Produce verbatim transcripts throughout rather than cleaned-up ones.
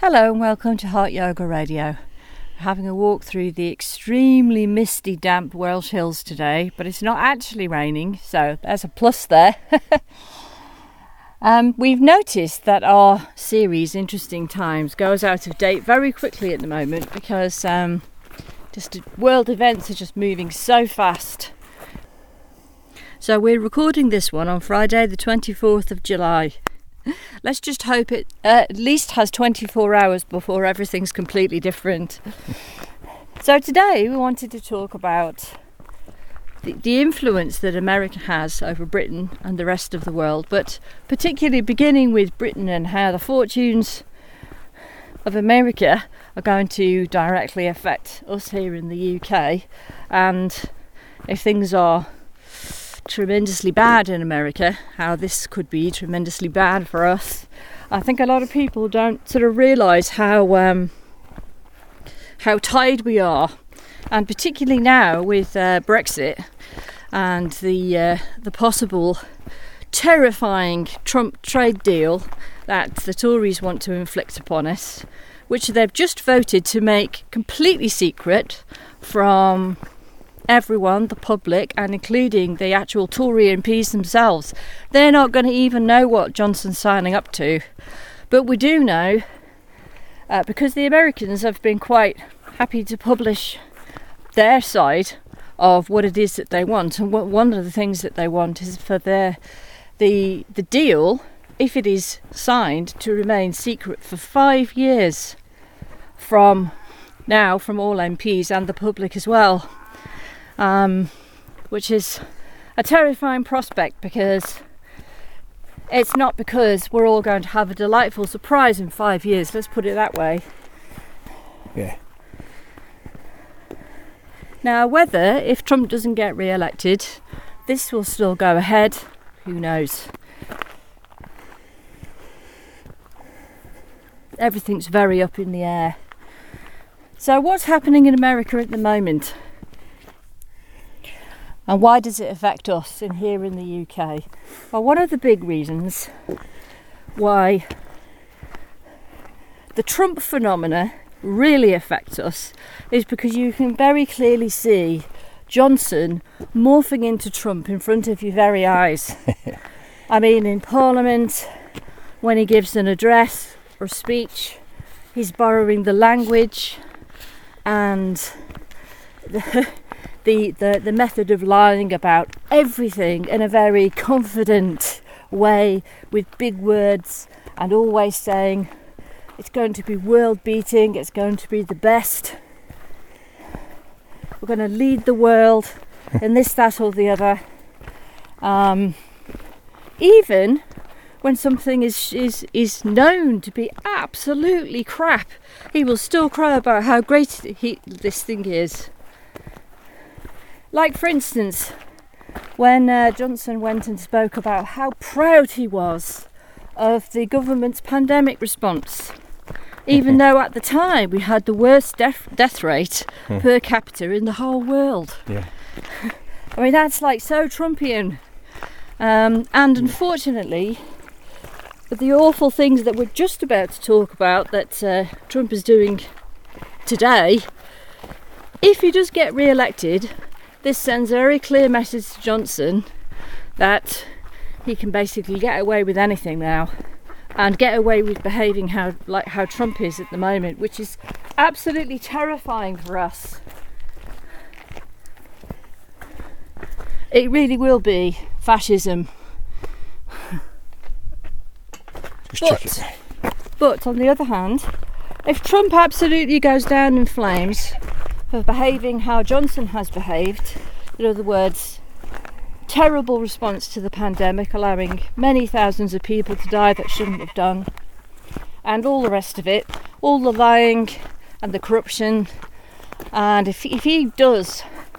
Hello and welcome to Heart Yoga Radio. We're having a walk through the extremely misty, damp Welsh Hills today, but it's not actually raining, so there's a plus there. um, we've noticed that our series, Interesting Times, goes out of date very quickly at the moment because um, just world events are just moving so fast. So we're recording this one on Friday the twenty-fourth of July. Let's just hope it uh, at least has twenty-four hours before everything's completely different. So today we wanted to talk about the, the influence that America has over Britain and the rest of the world, but particularly beginning with Britain and how the fortunes of America are going to directly affect us here in the U K, and if things are tremendously bad in America, how this could be tremendously bad for us. I think a lot of people don't sort of realise how um, how tied we are, and particularly now with uh, Brexit and the uh, the possible terrifying Trump trade deal that the Tories want to inflict upon us, which they've just voted to make completely secret from everyone, the public, and including the actual Tory M Ps themselves. They're not going to even know what Johnson's signing up to. But we do know, uh, because the Americans have been quite happy to publish their side of what it is that they want. And what, one of the things that they want is for their the the deal, if it is signed, to remain secret for five years from now, from all M Ps and the public as well. Um, which is a terrifying prospect, because it's not because we're all going to have a delightful surprise in five years, let's put it that way. Yeah. Now, whether, if Trump doesn't get re-elected, this will still go ahead, who knows? Everything's very up in the air. So what's happening in America at the moment? And why does it affect us in here in the U K? Well, one of the big reasons why the Trump phenomena really affects us is because you can very clearly see Johnson morphing into Trump in front of your very eyes. I mean, in Parliament, when he gives an address or speech, he's borrowing the language and the The, the, the method of lying about everything in a very confident way with big words, and always saying it's going to be world beating, it's going to be the best, we're going to lead the world in this, that or the other. Um, even when something is, is, is known to be absolutely crap, he will still cry about how great he, this thing is. Like, for instance, when uh, Johnson went and spoke about how proud he was of the government's pandemic response, even though at the time we had the worst death, death rate hmm. per capita in the whole world. Yeah. I mean, that's like so Trumpian. Um, and unfortunately, the awful things that we're just about to talk about that uh, Trump is doing today, if he does get re-elected, this sends a very clear message to Johnson that he can basically get away with anything now, and get away with behaving how like how Trump is at the moment, which is absolutely terrifying for us. It really will be fascism. But, but on the other hand, if Trump absolutely goes down in flames for behaving how Johnson has behaved, in other words, terrible response to the pandemic, allowing many thousands of people to die that shouldn't have done, and all the rest of it, all the lying and the corruption, and if, if he does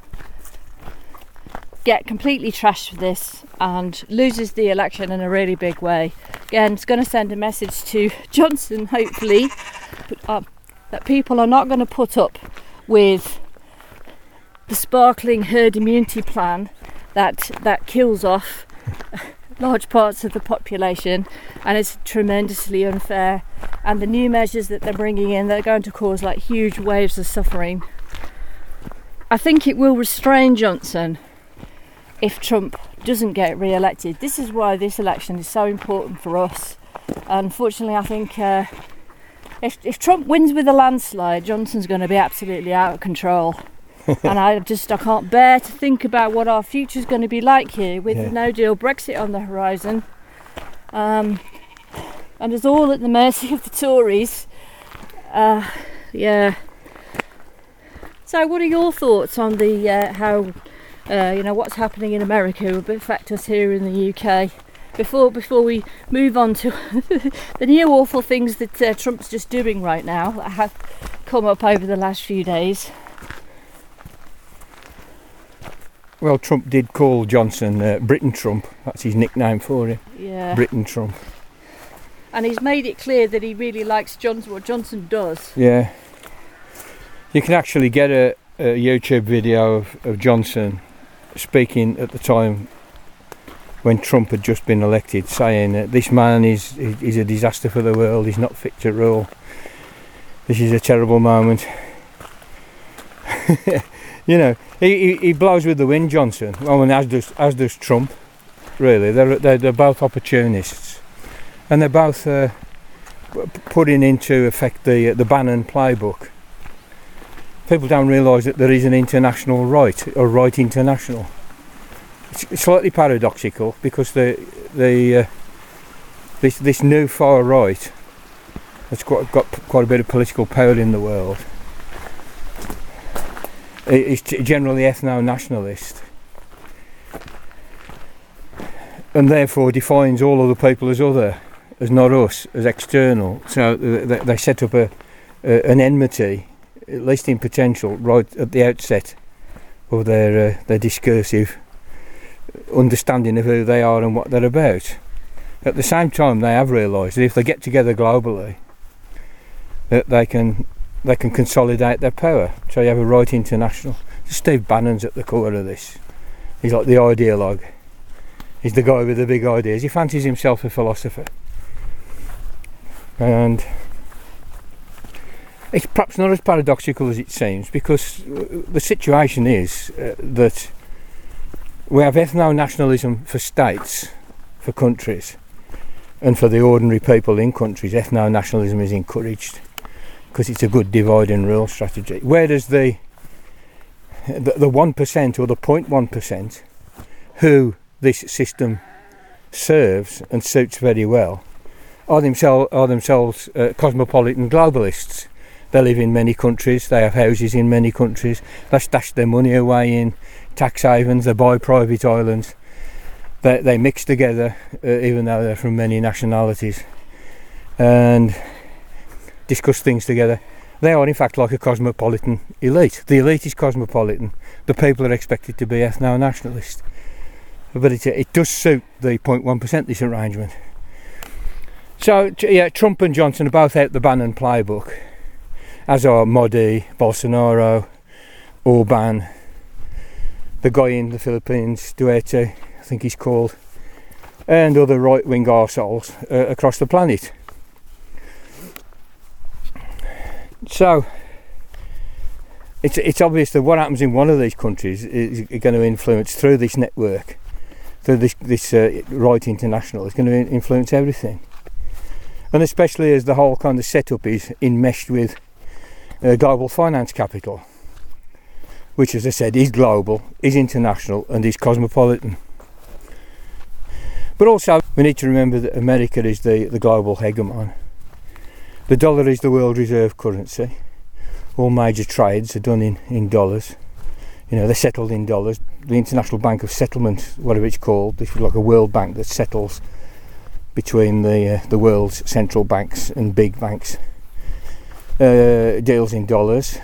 get completely trashed for this and loses the election in a really big way, again, it's going to send a message to Johnson, hopefully, uh, that people are not going to put up with the sparkling herd immunity plan that that kills off large parts of the population, and it's tremendously unfair. And the new measures that they're bringing in, they're going to cause like huge waves of suffering. I think it will restrain Johnson if Trump doesn't get re-elected. This is why this election is so important for us. Unfortunately, I think uh, if, if Trump wins with a landslide, Johnson's going to be absolutely out of control. And I just I can't bear to think about what our future's going to be like here with yeah. no deal Brexit on the horizon. Um, and it's all at the mercy of the Tories. Uh, yeah. So, what are your thoughts on the uh, how uh, you know what's happening in America will affect us here in the U K? Before before we move on to the new awful things that uh, Trump's just doing right now that have come up over the last few days. Well, Trump did call Johnson uh, Britain Trump. That's his nickname for him. Yeah. Britain Trump. And he's made it clear that he really likes Johnson, what Johnson does. Yeah. You can actually get a, a YouTube video of, of Johnson speaking at the time when Trump had just been elected, saying that this man is, is a disaster for the world, he's not fit to rule. This is a terrible moment. You know, he, he, he blows with the wind, Johnson. Well, and as does as does Trump. Really, they're they're, they're both opportunists, and they're both uh, putting into effect the uh, the Bannon playbook. People don't realise that there is an international right, or right international. It's slightly paradoxical because the the uh, this this new far right that's got got quite a bit of political power in the world. Is generally ethno-nationalist, and therefore defines all other people as other, as not us, as external. So they, they set up a, a an enmity, at least in potential, right at the outset of their uh, their discursive understanding of who they are and what they're about. At the same time, they have realised that if they get together globally, that they can. They can consolidate their power. So you have a right international. Steve Bannon's at the core of this. He's like the ideologue. He's the guy with the big ideas. He fancies himself a philosopher. And it's perhaps not as paradoxical as it seems, because the situation is uh, that we have ethno-nationalism for states, for countries, and for the ordinary people in countries, ethno-nationalism is encouraged. Because it's a good divide and rule strategy. Whereas the the, the one percent or the zero point one percent who this system serves and suits very well are themselves are themselves uh, cosmopolitan globalists. They live in many countries, they have houses in many countries, they stash their money away in tax havens, they buy private islands, they, they mix together uh, even though they're from many nationalities, and discuss things together. They are in fact like a cosmopolitan elite. The elite is cosmopolitan. The people are expected to be ethno-nationalist. But it, it does suit the zero point one percent, this arrangement. So yeah, Trump and Johnson are both out the Bannon playbook, as are Modi, Bolsonaro, Orban, the guy in the Philippines, Duterte, I think he's called, and other right-wing arseholes uh, across the planet. So it's it's obvious that what happens in one of these countries is going to influence through this network, through this this uh, right international. It's going to influence everything, and especially as the whole kind of setup is enmeshed with uh, global finance capital, which, as I said, is global, is international, and is cosmopolitan. But also, we need to remember that America is the the global hegemon. The dollar is the world reserve currency. All major trades are done in, in dollars. You know, they're settled in dollars. The International Bank of Settlement, whatever it's called, this is like a world bank that settles between the uh, the world's central banks and big banks. Uh, deals in dollars.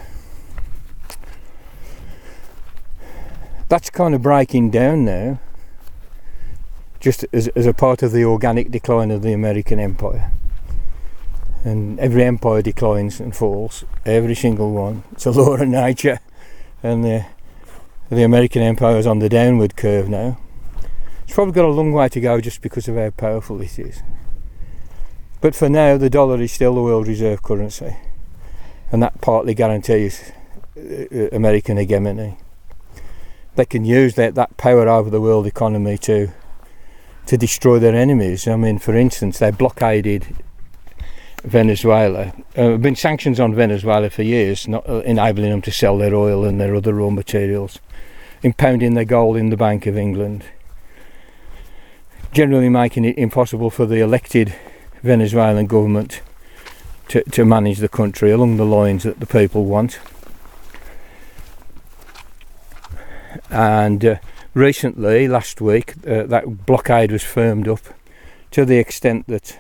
That's kind of breaking down now, just as, as a part of the organic decline of the American empire. And every empire declines and falls, every single one. It's a law of nature, and the the American empire is on the downward curve now. It's probably got a long way to go just because of how powerful it is. But for now, the dollar is still the world reserve currency, and that partly guarantees American hegemony. They can use that, that power over the world economy to to destroy their enemies. I mean, for instance, they blockaded Venezuela. Uh, there have been sanctions on Venezuela for years, not uh, enabling them to sell their oil and their other raw materials, impounding their gold in the Bank of England, generally making it impossible for the elected Venezuelan government to, to manage the country along the lines that the people want. And uh, recently, last week, uh, that blockade was firmed up to the extent that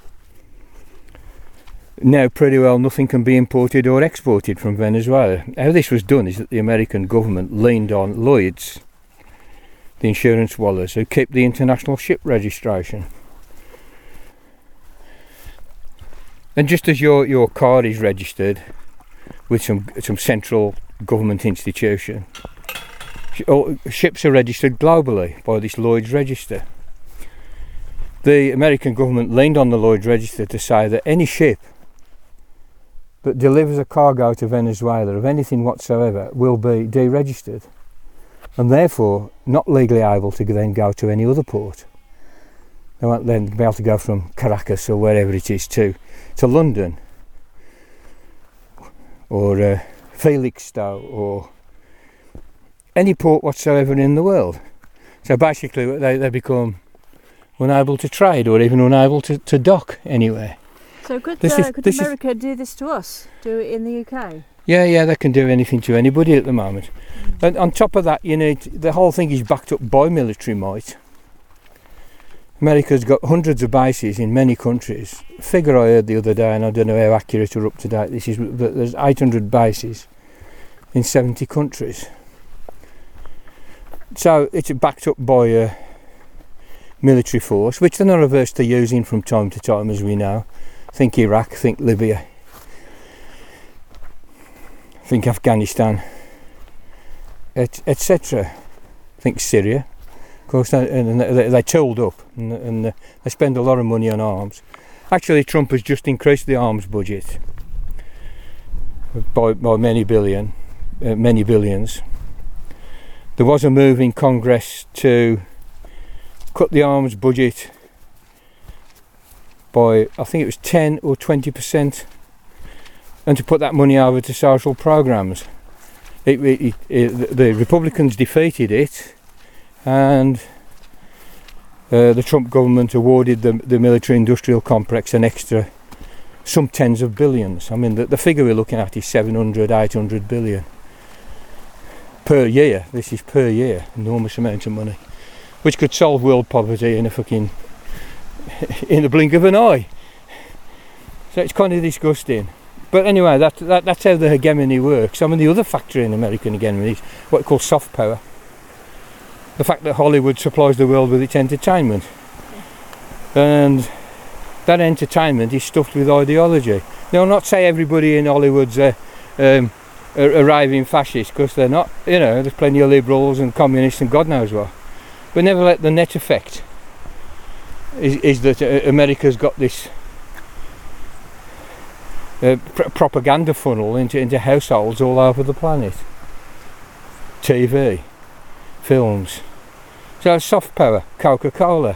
now pretty well nothing can be imported or exported from Venezuela. How this was done is that the American government leaned on Lloyd's, the insurance wallahs, who keep the international ship registration. And just as your, your car is registered with some some central government institution, ships are registered globally by this Lloyd's register. The American government leaned on the Lloyd's register to say that any ship that delivers a cargo to Venezuela of anything whatsoever will be deregistered, and therefore not legally able to then go to any other port. They won't then be able to go from Caracas or wherever it is to, to London or uh, Felixstowe or any port whatsoever in the world. So basically they, they become unable to trade or even unable to, to dock anywhere. So could, this uh, is, could this America is, do this to us? Do it in the U K? Yeah, yeah, they can do anything to anybody at the moment. Mm. And on top of that, you need, the whole thing is backed up by military might. America's got hundreds of bases in many countries. A figure I heard the other day, and I don't know how accurate or up to date this is, but there's eight hundred bases in seventy countries. So it's backed up by a military force, which they're not averse to using from time to time, as we know. Think Iraq, think Libya, think Afghanistan, et cetera. Think Syria. Of course, they, and they, they're tooled up and, and they spend a lot of money on arms. Actually, Trump has just increased the arms budget by, by many billion, uh, many billions. There was a move in Congress to cut the arms budget by, I think it was ten or twenty percent, and to put that money over to social programs. It, it, it, the Republicans defeated it, and uh, the Trump government awarded the, the military-industrial complex an extra some tens of billions. I mean, the, the figure we're looking at is seven hundred, eight hundred billion per year. This is per year, enormous amount of money, which could solve world poverty in a fucking in the blink of an eye. So it's kind of disgusting. But anyway, that, that that's how the hegemony works. I mean, the other factor in American hegemony is what we call soft power. The fact that Hollywood supplies the world with its entertainment, and that entertainment is stuffed with ideology. Now, I'll not say everybody in Hollywood's a, um, a, a raving fascist, because they're not. You know, there's plenty of liberals and communists and God knows what. But nevertheless, the net effect is, is that uh, America's got this uh, pr- propaganda funnel into, into households all over the planet. T V, films. So soft power, Coca-Cola,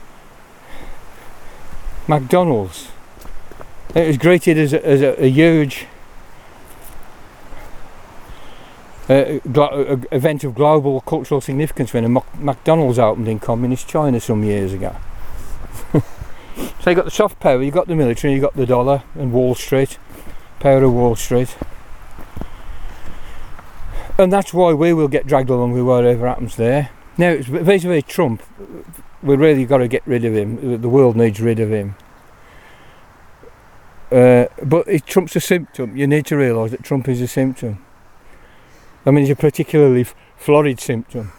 McDonald's. It was greeted as a, as a, a huge uh, glo- a event of global cultural significance when a Mac- McDonald's opened in communist China some years ago. So you got the soft power, you got the military, you got the dollar and Wall Street, power of Wall Street. And that's why we will get dragged along with whatever happens there. Now, vis-a-vis Trump, we really got to get rid of him. The world needs rid of him. Uh, but if Trump's a symptom, you need to realise that Trump is a symptom. I mean, he's a particularly f- florid symptom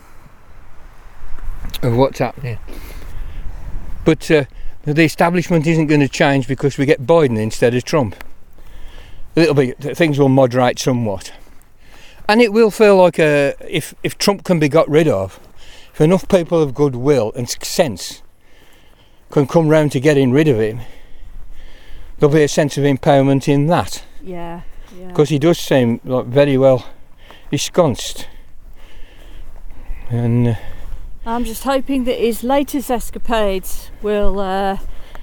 of what's happening. But uh, the establishment isn't going to change because we get Biden instead of Trump. A little bit, things will moderate somewhat. And it will feel like a, if, if Trump can be got rid of, if enough people of goodwill and sense can come round to getting rid of him, there'll be a sense of empowerment in that. Yeah, yeah. Because he does seem like very well ensconced. And uh, I'm just hoping that his latest escapades will uh,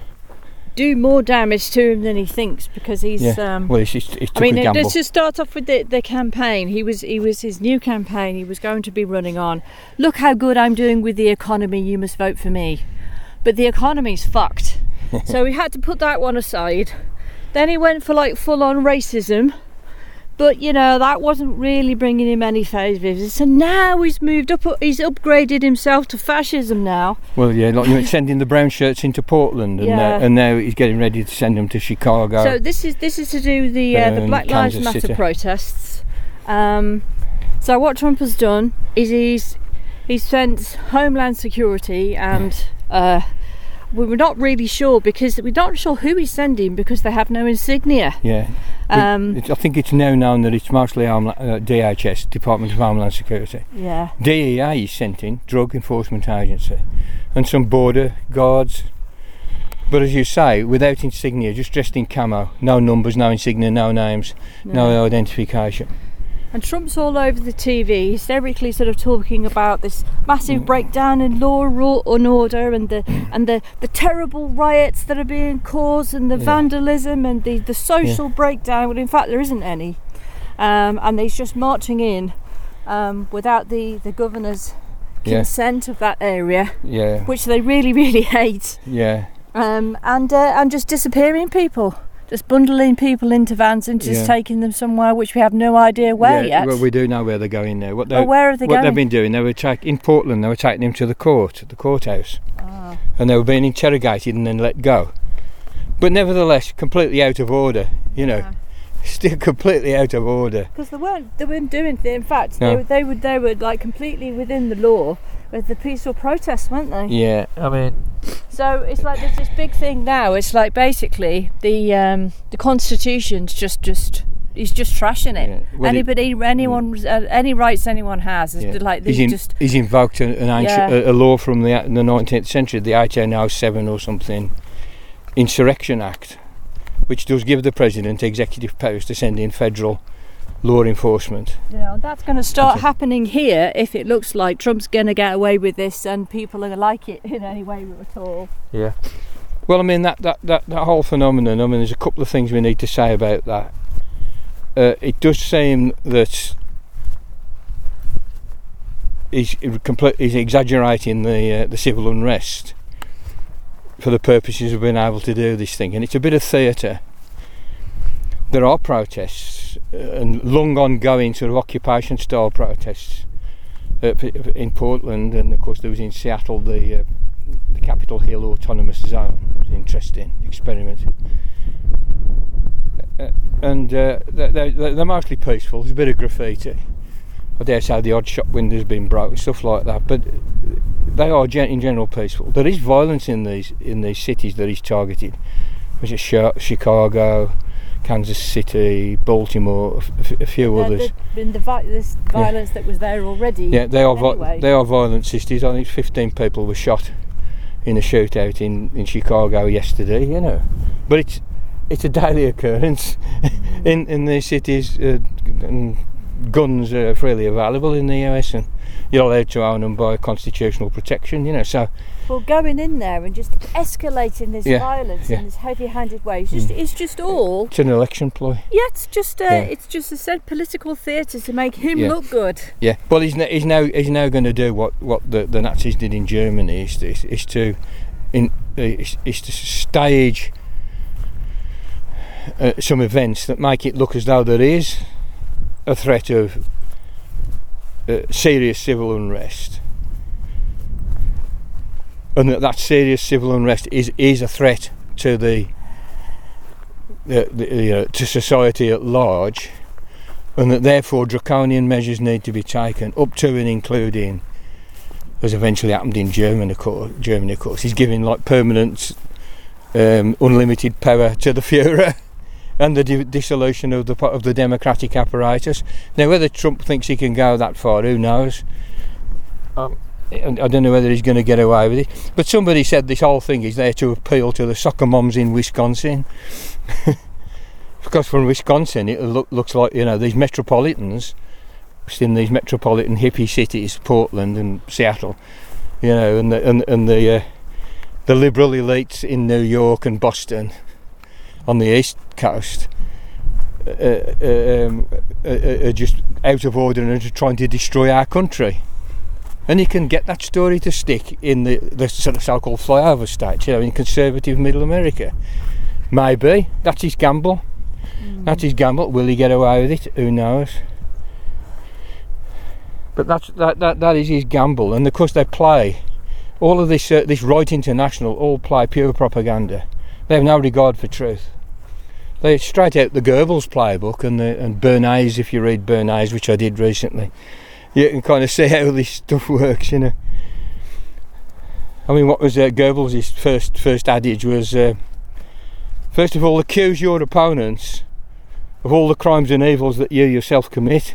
do more damage to him than he thinks, because he's. yeah. Um, well, he's, he's took I mean, a gamble. let's just start off with the, the campaign. He was, he was his new campaign. He was going to be running on. Look how good I'm doing with the economy. You must vote for me. But the economy's fucked. So we had to put that one aside. Then he went for like full-on racism. But, you know, that wasn't really bringing him any favours. So now he's moved up, he's upgraded himself to fascism now. Well, yeah, like you were sending the brown shirts into Portland, and, Yeah. uh, and now he's getting ready to send them to Chicago. So this is this is to do with the uh, the Um, Black Lives Kansas Matter City. protests. Um, so what Trump has done is he's he's sent Homeland Security and uh, we were not really sure, because we're not sure who he's sending because they have no insignia. yeah. Um, It- I think it's now known that it's mostly Homeland, uh, D H S, Department of Homeland Security. yeah. D E A is sent in, Drug Enforcement Agency, and some border guards. But as you say, without insignia, just dressed in camo, no numbers, no insignia, no names, no identification. And Trump's all over the T V, hysterically sort of talking about this massive breakdown in law ru- and order, and the and the, the terrible riots that are being caused, and the Yeah. vandalism and the, the social breakdown. Well, in fact, there isn't any. Um, and he's just marching in um, without the, the governor's Yeah. consent of that area, Yeah, which they really, really hate. yeah, Um, and uh, and just disappearing people. Just bundling people into vans and just Yeah. taking them somewhere which we have no idea where yeah. yet. Well, we do know where they're going now. What they Well, where are they what going? they've been doing, they were take, in Portland. They were taking him to the court, the courthouse, Ah. and they were being interrogated and then let go. But nevertheless, completely out of order. You know, Yeah. still completely out of order. Because they weren't, they weren't doing. In fact, No. they, they were, they were like completely within the law with the peaceful protests, weren't they? Yeah, I mean, So it's like there's this big thing now. It's like basically the um, the Constitution's just just he's just trashing it. Yeah. Well, Anybody, anyone, uh, any rights anyone has is yeah. like he's, they in, just he's invoked an, an ancient, Yeah. a, a law from the, the nineteenth century, the eighteen oh seven or something, Insurrection Act, which does give the president executive powers to send in federal law enforcement. you know that's going to start Okay. happening here if it looks like Trump's going to get away with this and people are going to like it in any way at all. Yeah. Well, I mean, that, that, that, that whole phenomenon, I mean, there's a couple of things we need to say about that. Uh, it does seem that he's, complete, he's exaggerating the, uh, the civil unrest for the purposes of being able to do this thing, and it's a bit of theatre. There are protests, uh, and long ongoing sort of occupation style protests uh, p- in Portland, and of course there was in Seattle the uh, the Capitol Hill Autonomous Zone. It was an interesting experiment. Uh, and uh, they're, they're, they're mostly peaceful. There's a bit of graffiti. I dare say the odd shop window's been broken, stuff like that. But they are gen- in general peaceful. There is violence in these in these cities that he's targeted, which is Sh- Chicago, Kansas City, Baltimore, a, f- a few There- others. there'd been the vi- this violence that was there already. Yeah, they are vi- anyway. they are violent cities. I think fifteen people were shot in a shootout in, in Chicago yesterday. You know, but it's it's a daily occurrence in in these cities. Uh, and guns are freely available in the U S, and you're allowed to own them by constitutional protection. You know, so Well, going in there and just escalating this Yeah, violence yeah. in this heavy-handed way, it's just, Mm. it's just all. it's an election ploy. Yeah, it's just, uh, Yeah. it's just a said political theatre to make him Yeah. look good. Yeah. Well, he's, n- he's now he's now going to do what, what the, the Nazis did in Germany. Is, is, is to in is, is to stage uh, some events that make it look as though there is a threat of uh, serious civil unrest, and that that serious civil unrest is is a threat to the, the, the uh, to society at large, and that therefore draconian measures need to be taken, up to and including, as eventually happened in Germany, of course, Germany, of course, he's giving like permanent, um, unlimited power to the Führer, and the di- dissolution of the of the democratic apparatus. Now, whether Trump thinks he can go that far, who knows? Um, I don't know whether he's going to get away with it. But somebody said this whole thing is there to appeal to the soccer moms in Wisconsin. Because from Wisconsin it look, looks like, you know, these metropolitans, in these metropolitan hippie cities, Portland and Seattle, you know, and the and, and the uh, the liberal elites in New York and Boston on the east coast uh, uh, um, uh, are just out of order and are just trying to destroy our country. And you can get that story to stick in the, the sort of so-called flyover states, you know, in conservative middle America. Maybe. That's his gamble. Mm. That's his gamble. Will he get away with it? Who knows? But that's, that, that, that is his gamble. And of course they play, all of this, uh, this right international, all play pure propaganda. They have no regard for truth. They're straight out the Goebbels playbook and, the, and Bernays, if you read Bernays, which I did recently. You can kind of see how this stuff works, you know. I mean, what was uh, Goebbels' first first adage was, uh, first of all, accuse your opponents of all the crimes and evils that you yourself commit.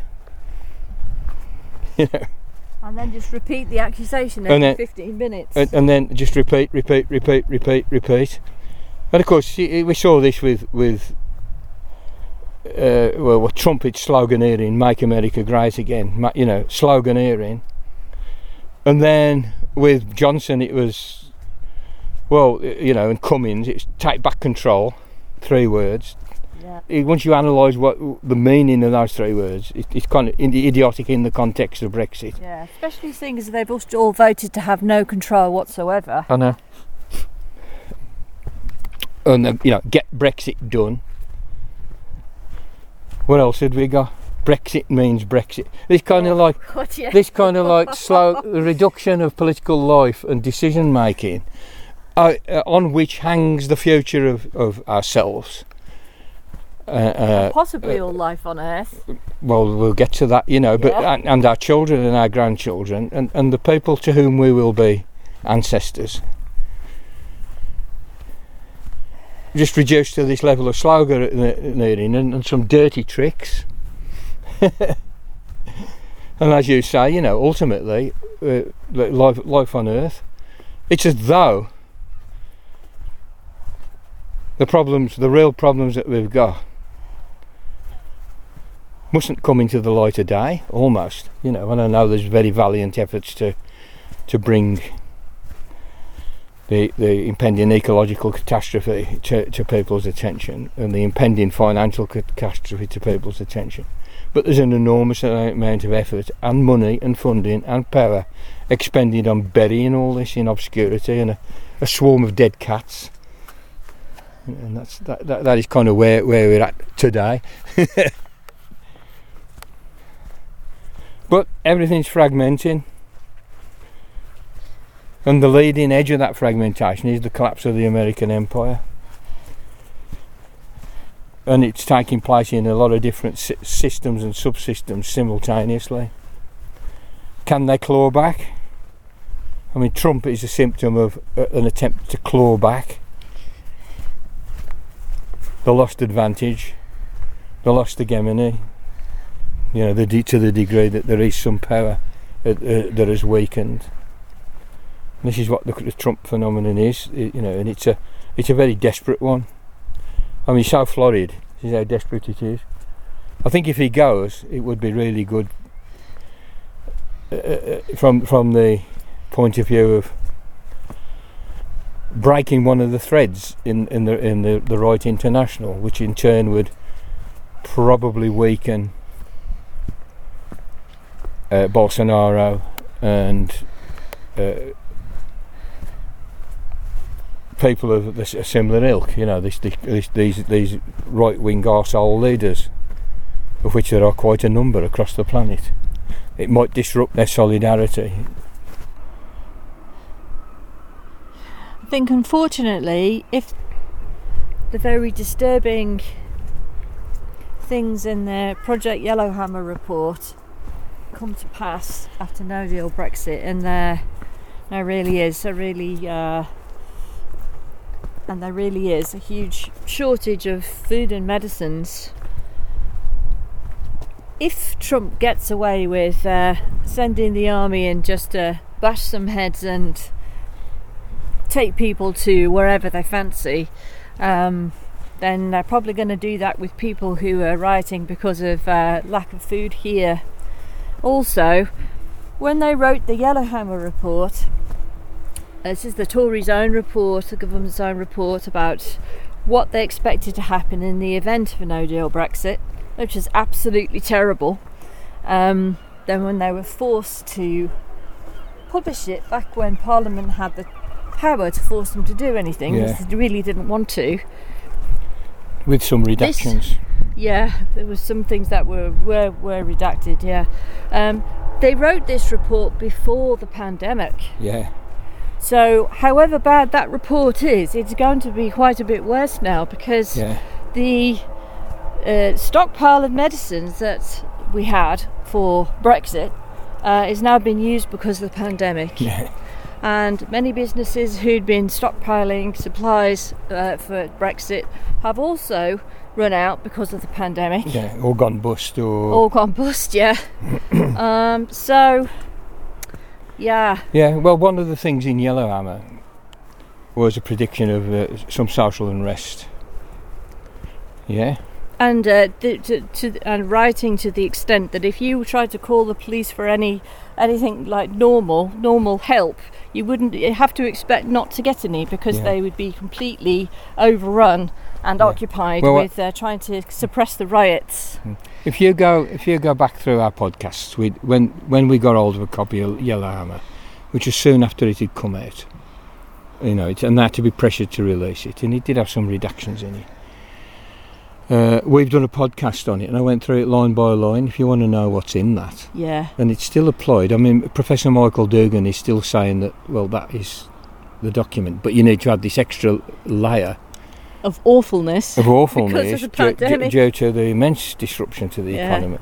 You know. And then just repeat the accusation every then, fifteen minutes. And, and then just repeat, repeat, repeat, repeat, repeat. And of course, we saw this with with. Uh, well, well, Trump, it's sloganeering, make America great again, you know, sloganeering. And then with Johnson it was, well, you know, and Cummings, it's take back control, three words. Yeah. Once you analyse what the meaning of those three words, it, it's kind of idiotic in the context of Brexit. Yeah, especially seeing as they've all voted to have no control whatsoever. I know. And, uh, you know, get Brexit done. What else had we got? Brexit means Brexit. This kind of like, God, yeah. this kind of like slow reduction of political life and decision making, uh, uh, on which hangs the future of, of ourselves. Uh, uh, possibly uh, all life on Earth. Well, we'll get to that, you know. But yeah. and, and our children and our grandchildren and, and the people to whom we will be ancestors. Just reduced to this level of sloganeering and, and some dirty tricks. And as you say, you know, ultimately, uh, life, life on Earth, it's as though the problems, the real problems that we've got, mustn't come into the light of day, almost, you know. And I know there's very valiant efforts to to bring The, the impending ecological catastrophe to, to people's attention and the impending financial catastrophe to people's attention. But there's an enormous amount of effort and money and funding and power expended on burying all this in obscurity and a, a swarm of dead cats. And that's that, that, that is kind of where, where we're at today. But everything's fragmenting. And the leading edge of that fragmentation is the collapse of the American empire. And it's taking place in a lot of different sy- systems and subsystems simultaneously. Can they claw back? I mean, Trump is a symptom of uh, an attempt to claw back the lost advantage, the lost hegemony, you know, the de- to the degree that there is some power uh, uh, that has weakened. This is what the, the Trump phenomenon is, you know, and it's a it's a very desperate one. I mean, so florid. This is how desperate it is. I think if he goes, it would be really good uh, from from the point of view of breaking one of the threads in in the in the, the right international, which in turn would probably weaken uh, Bolsonaro and. Uh, people of a similar ilk, you know, this, this, these these right-wing arsehole leaders, of which there are quite a number across the planet. It might disrupt their solidarity. I think, unfortunately, if the very disturbing things in the Project Yellowhammer report come to pass after no deal Brexit, and there, there really is, there really, uh, and there really is a huge shortage of food and medicines. If Trump gets away with uh, sending the army in just to bash some heads and take people to wherever they fancy, um, then they're probably going to do that with people who are rioting because of uh, lack of food here. Also, when they wrote the Yellowhammer report, this is the Tories' own report, the government's own report about what they expected to happen in the event of a no-deal Brexit, which is absolutely terrible. Um, then when they were forced to publish it back when Parliament had the power to force them to do anything, yeah. because they really didn't want to. With some redactions. This, yeah, there was some things that were were, were redacted, yeah. Um, they wrote this report before the pandemic. Yeah. So, however bad that report is, it's going to be quite a bit worse now, because yeah. the uh, stockpile of medicines that we had for Brexit uh, is now being used because of the pandemic. Yeah. And many businesses who'd been stockpiling supplies uh, for Brexit have also run out because of the pandemic. Yeah, all gone bust or... All gone bust, yeah. um, so, yeah. Yeah, well, one of the things in Yellowhammer was a prediction of uh, some social unrest. Yeah. And uh, th- to, to, and writing to the extent that if you tried to call the police for any anything like normal normal help, you wouldn't you have to expect not to get any, because yeah. they would be completely overrun and yeah. occupied well, with uh, trying to suppress the riots. If you go if you go back through our podcasts, we when when we got hold of a copy of Yellowhammer, which was soon after it had come out, you know, it, and they had to be pressured to release it, and it did have some redactions in it. Uh, we've done a podcast on it, and I went through it line by line, if you want to know what's in that. Yeah. And it's still applied. I mean, Professor Michael Dugan is still saying that, well, that is the document, but you need to add this extra layer of awfulness. Of awfulness because of the pandemic. Due, due to the immense disruption to the yeah. economy.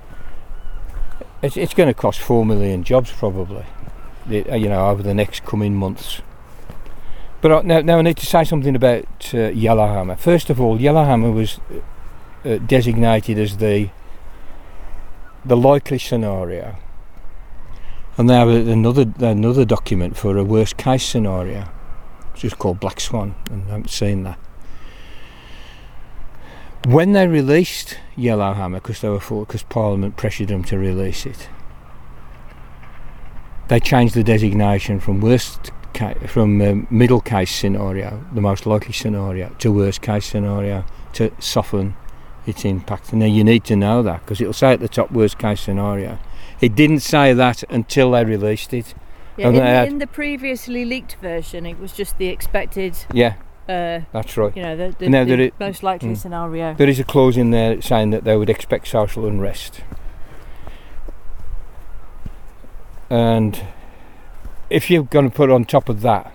It's, it's going to cost four million jobs, probably, you know, over the next coming months. But now, now I need to say something about uh, Yellowhammer. First of all, Yellowhammer was uh, designated as the the likely scenario, and they have another another document for a worst case scenario, which is called Black Swan, and I haven't seen that. When they released Yellowhammer, because they were for, because Parliament pressured them to release it, they changed the designation from worst. From um, middle case scenario, the most likely scenario, to worst case scenario, to soften its impact. And now you need to know that, because it'll say at the top worst case scenario. It didn't say that until they released it. Yeah, in, the, in the previously leaked version, it was just the expected. Yeah, uh, that's right. You know, the, the, now, the it, most likely mm, scenario. There is a clause in there saying that they would expect social unrest, and if you're going to put on top of that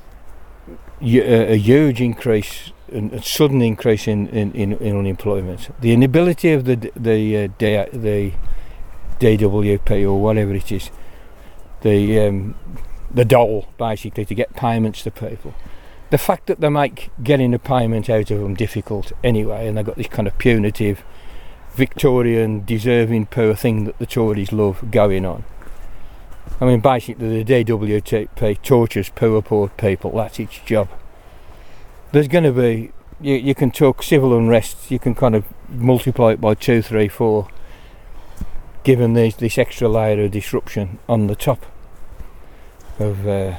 a huge increase, a sudden increase in, in, in, in unemployment, the inability of the the uh, D, the D W P or whatever it is, the um, the dole basically to get payments to people, the fact that they make getting a payment out of them difficult anyway, and they've got this kind of punitive, Victorian, deserving poor thing that the Tories love going on. I mean, basically the D W P tortures poor, poor people. That's its job. There's going to be, you, you can talk civil unrest, you can kind of multiply it by two, three, four, given this, this extra layer of disruption on the top of uh,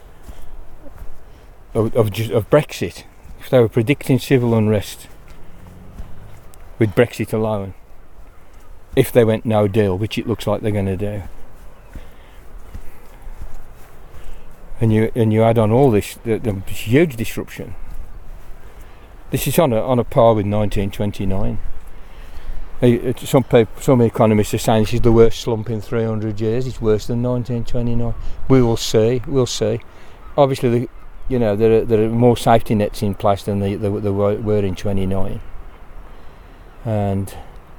of, of, just, of Brexit. If they were predicting civil unrest with Brexit alone, if they went no deal, which it looks like they're going to do. And you and you add on all this, the, the huge disruption. This is on a on a par with nineteen twenty-nine. Some people, some economists are saying this is the worst slump in three hundred years. It's worse than nineteen twenty-nine. We will see. We'll see. Obviously, the, you know there are, there are more safety nets in place than there the, the were in twenty-nine. And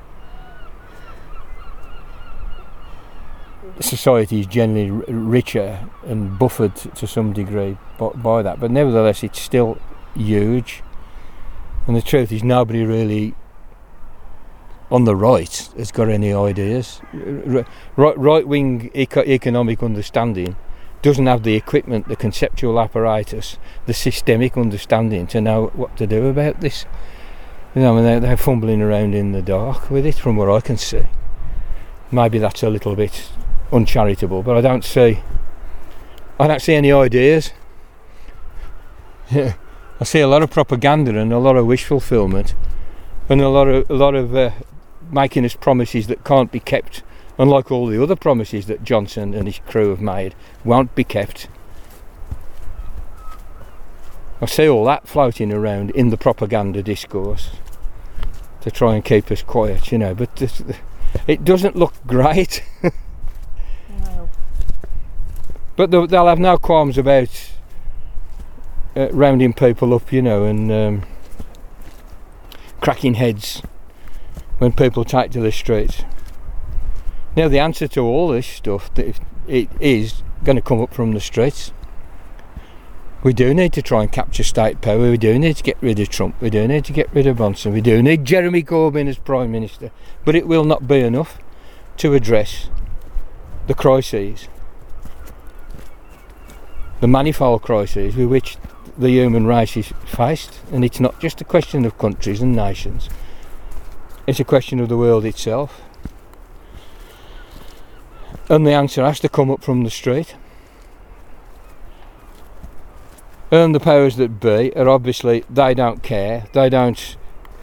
society is generally r- richer and buffered to some degree by, by that, but nevertheless it's still huge. And the truth is, nobody really on the right has got any ideas. R- right, right-wing eco- economic understanding doesn't have the equipment, the conceptual apparatus, the systemic understanding to know what to do about this. You know, I mean, they're, they're fumbling around in the dark with it, from what I can see. Maybe that's a little bit uncharitable, but I don't see, I don't see any ideas. Yeah, I see a lot of propaganda and a lot of wish fulfillment, and a lot of a lot of uh, making us promises that can't be kept. Unlike all the other promises that Johnson and his crew have made, won't be kept. I see all that floating around in the propaganda discourse to try and keep us quiet, you know, but this, it doesn't look great. No. But they'll have no qualms about uh, rounding people up, you know, and um, cracking heads when people take to the streets. Now the answer to all this stuff, it is going to come up from the streets. We do need to try and capture state power. We do need to get rid of Trump. We do need to get rid of Johnson. We do need Jeremy Corbyn as Prime Minister. But it will not be enough to address the crises, the manifold crises with which the human race is faced. And it's not just a question of countries and nations. It's a question of the world itself. And the answer has to come up from the street. And the powers that be are obviously, they don't care. They don't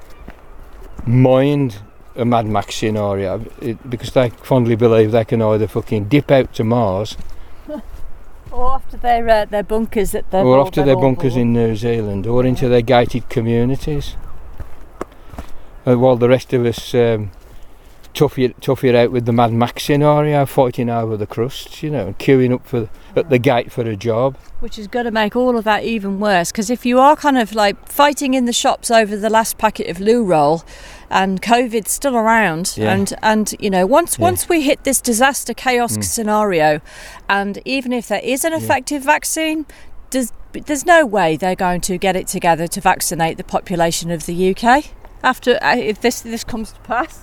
mind a Mad Max scenario it, because they fondly believe they can either fucking dip out to Mars or off to their, uh, their bunkers that they're or off to their bunkers in New Zealand, or into their gated communities. Uh, while the rest of us um, tough it, tough it out with the Mad Max scenario, fighting over the crusts, you know, and queuing up for at the gate for a job. Which is going to make all of that even worse, because if you are kind of like fighting in the shops over the last packet of loo roll, and COVID's still around, yeah. and and you know once yeah. once we hit this disaster chaos mm. scenario, and even if there is an effective yeah. vaccine, there's there's no way they're going to get it together to vaccinate the population of the U K after uh, if this this comes to pass.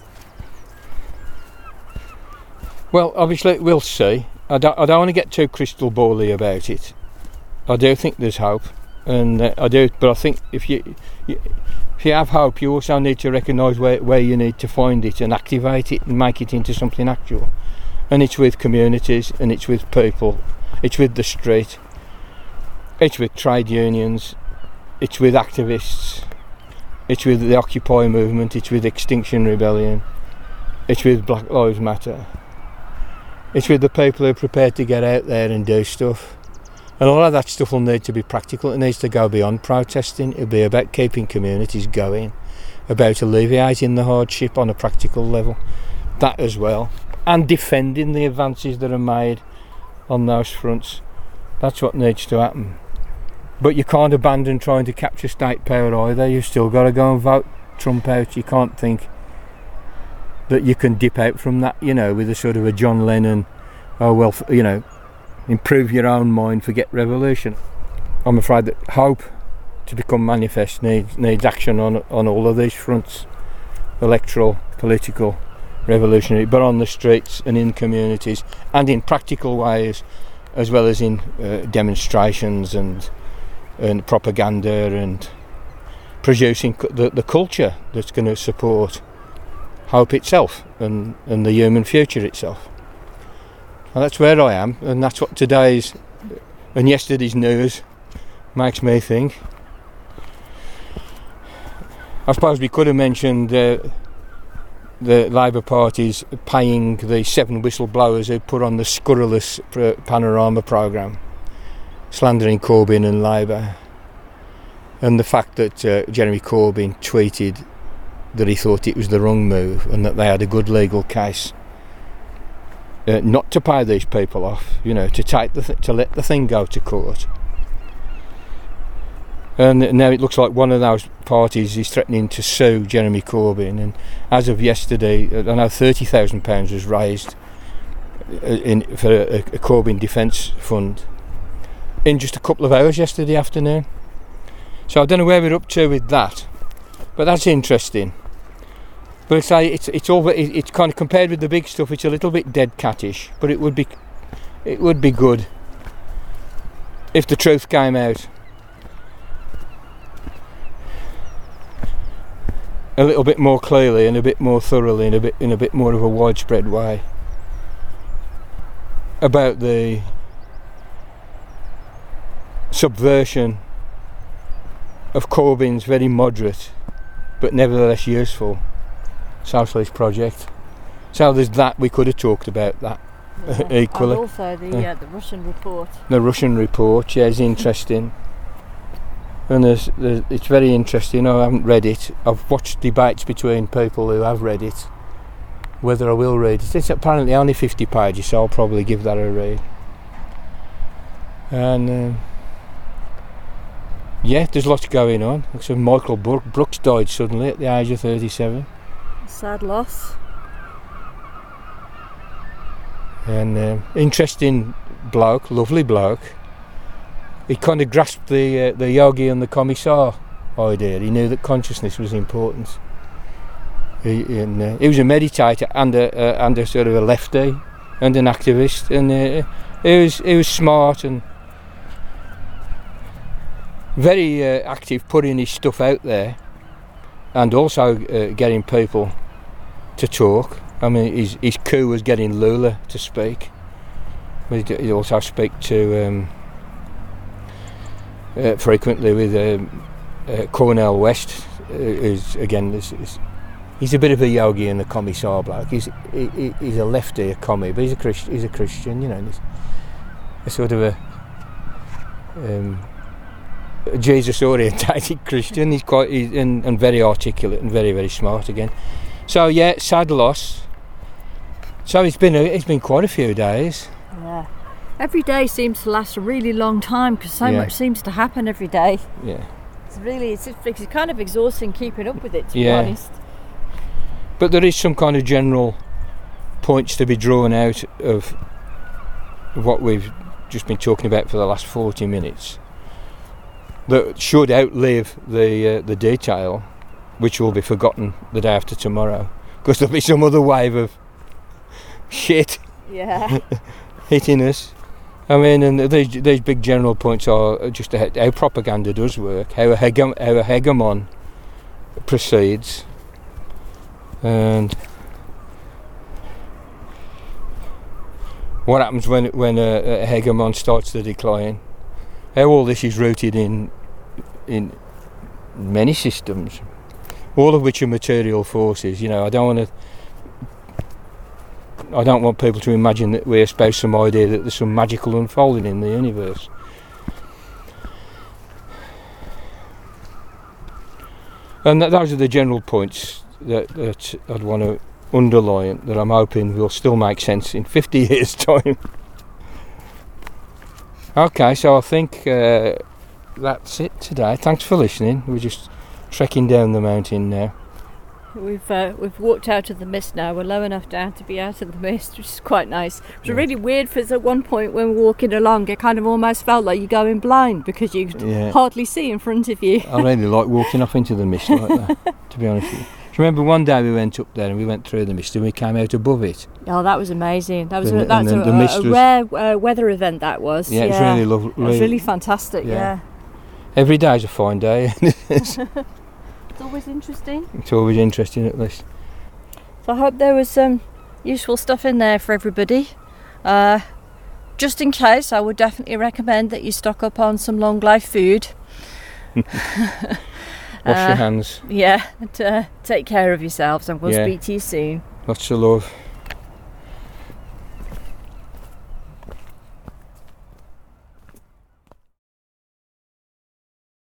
Well, obviously we'll see. I don't, I don't want to get too crystal bally about it. I do think there's hope, and uh, I do. But I think if you, you if you have hope, you also need to recognise where where you need to find it and activate it and make it into something actual. And it's with communities, and it's with people, it's with the street, it's with trade unions, it's with activists, it's with the Occupy movement, it's with Extinction Rebellion, it's with Black Lives Matter. It's with the people who are prepared to get out there and do stuff. And a lot of that stuff will need to be practical. It needs to go beyond protesting. It'll be about keeping communities going, about alleviating the hardship on a practical level. That as well. And defending the advances that are made on those fronts. That's what needs to happen. But you can't abandon trying to capture state power either. You've still got to go and vote Trump out. You can't think that you can dip out from that, you know, with a sort of a John Lennon, oh well, you know, improve your own mind, forget revolution. I'm afraid that hope to become manifest needs needs action on on all of these fronts, electoral, political, revolutionary, but on the streets and in communities and in practical ways, as well as in uh, demonstrations and and propaganda and producing cu- the, the culture that's going to support hope itself and, and the human future itself. And that's where I am, and that's what today's and yesterday's news makes me think. I suppose we could have mentioned uh, the Labour Party's paying the seven whistleblowers who put on the scurrilous Panorama programme, slandering Corbyn and Labour, and the fact that uh, Jeremy Corbyn tweeted that he thought it was the wrong move and that they had a good legal case uh, not to pay these people off, you know, to take the th- to let the thing go to court. And now it looks like one of those parties is threatening to sue Jeremy Corbyn, and as of yesterday, I know thirty thousand pounds was raised in for a, a Corbyn defence fund in just a couple of hours yesterday afternoon. So I don't know where we're up to with that, but that's interesting. But it's it's it's all it's kind of compared with the big stuff. It's a little bit dead cattish, but it would be it would be good if the truth came out a little bit more clearly and a bit more thoroughly and a bit in a bit more of a widespread way about the subversion of Corbyn's very moderate but nevertheless useful socialist project. So there's that, we could have talked about that yeah. equally. And also the, yeah. uh, the Russian report. The Russian report, yeah, is interesting. And there's, there's, it's very interesting. I haven't read it. I've watched debates between people who have read it, whether I will read it. It's apparently only fifty pages, so I'll probably give that a read. And um, yeah, there's lots going on. So Michael Brooks died suddenly at the age of thirty-seven. Sad loss. And um, interesting bloke, lovely bloke. He kind of grasped the uh, the yogi and the commissar idea. He knew that consciousness was important. He, and, uh, he was a meditator and a, uh, and a sort of a lefty and an activist, and uh, he was he was smart and very uh, active, putting his stuff out there, and also uh, getting people to talk. I mean, his his coup was getting Lula to speak. But he also speak to. Um, Uh, frequently with um, uh, Cornel West, uh, who's again is, is, he's a bit of a yogi and a commissar bloke. He's he, he's a lefty, a commie, but he's a Christ, he's a Christian, you know. He's a sort of a, um, a Jesus-orientated Christian. He's quite he's, and, and very articulate and very very smart again. So yeah, sad loss. So it's been a, it's been quite a few days. Yeah. Every day seems to last a really long time because so yeah. much seems to happen every day. Yeah. It's really, it's, it's kind of exhausting keeping up with it, to yeah. be honest. But there is some kind of general points to be drawn out of what we've just been talking about for the last forty minutes that should outlive the uh, the detail, which will be forgotten the day after tomorrow, because there'll be some other wave of shit yeah. hitting us. I mean, and these, these big general points are just how propaganda does work, how a, hege- how a hegemon proceeds, and what happens when when a, a hegemon starts to decline. How all this is rooted in in many systems, all of which are material forces. You know, I don't want to. I don't want people to imagine that we espouse some idea that there's some magical unfolding in the universe. And that, those are the general points that, that I'd want to underline, that I'm hoping will still make sense in fifty years' time. Okay, so I think uh, that's it today. Thanks for listening. We're just trekking down the mountain now. We've uh, we've walked out of the mist now. We're low enough down to be out of the mist, which is quite nice. It was yeah. really weird because at one point when we were walking along, it kind of almost felt like you're going blind because you yeah. hardly see in front of you. I really like walking off into the mist like that, to be honest with you. Do you remember one day we went up there and we went through the mist and we came out above it? Oh, that was amazing. That was the, a, that's the, a, the a, mist a was, rare uh, weather event that was. Yeah, yeah. it was really lovely. It was really fantastic, yeah. yeah. Every day's a fine day. It's always interesting. It's always interesting at least. So I hope there was some useful stuff in there for everybody. Uh, just in case, I would definitely recommend that you stock up on some long life food. Wash uh, your hands. Yeah, and uh, take care of yourselves, and we'll yeah. speak to you soon. Lots of love.